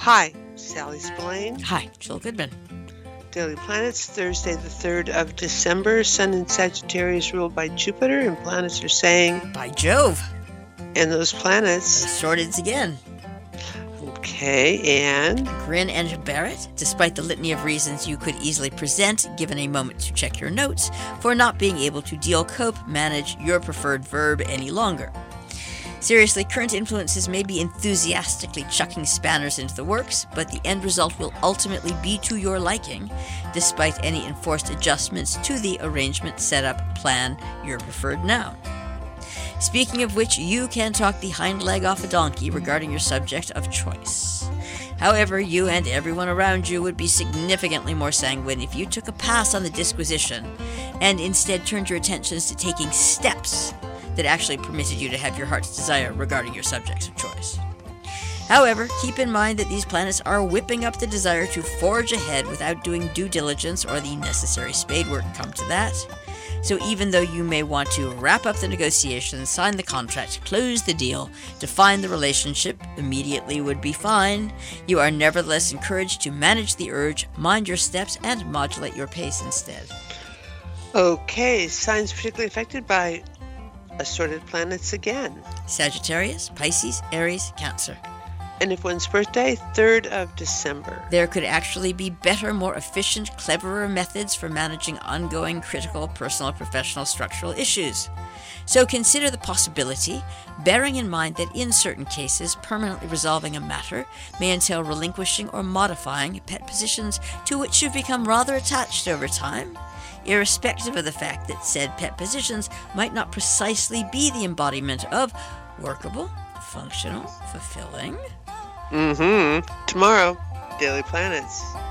Hi, Sally Spillane. Hi, Jill Goodman. Daily Planets, Thursday the 3rd of December. Sun in Sagittarius ruled by Jupiter, and planets are saying... By Jove. And those planets... The Swordids again. Okay, and... Grin and bear it, despite the litany of reasons you could easily present, given a moment to check your notes, for not being able to deal, cope, manage your preferred verb any longer. Seriously, current influences may be enthusiastically chucking spanners into the works, but the end result will ultimately be to your liking, despite any enforced adjustments to the arrangement, setup, plan, your preferred noun. Speaking of which, you can talk the hind leg off a donkey regarding your subject of choice. However, you and everyone around you would be significantly more sanguine if you took a pass on the disquisition and instead turned your attentions to taking steps that actually permitted you to have your heart's desire regarding your subjects of choice. However, keep in mind that these planets are whipping up the desire to forge ahead without doing due diligence or the necessary spade work, come to that. So even though you may want to wrap up the negotiations, sign the contract, close the deal, define the relationship, immediately would be fine, you are nevertheless encouraged to manage the urge, mind your steps, and modulate your pace instead. Okay, signs particularly affected by assorted planets again. Sagittarius, Pisces, Aries, Cancer. And if one's birthday, 3rd of December. There could actually be better, more efficient, cleverer methods for managing ongoing, critical, personal, professional, structural issues. So consider the possibility, bearing in mind that in certain cases, permanently resolving a matter may entail relinquishing or modifying pet positions to which you've become rather attached over time, irrespective of the fact that said pet positions might not precisely be the embodiment of workable, functional, fulfilling. Tomorrow, Daily Planets.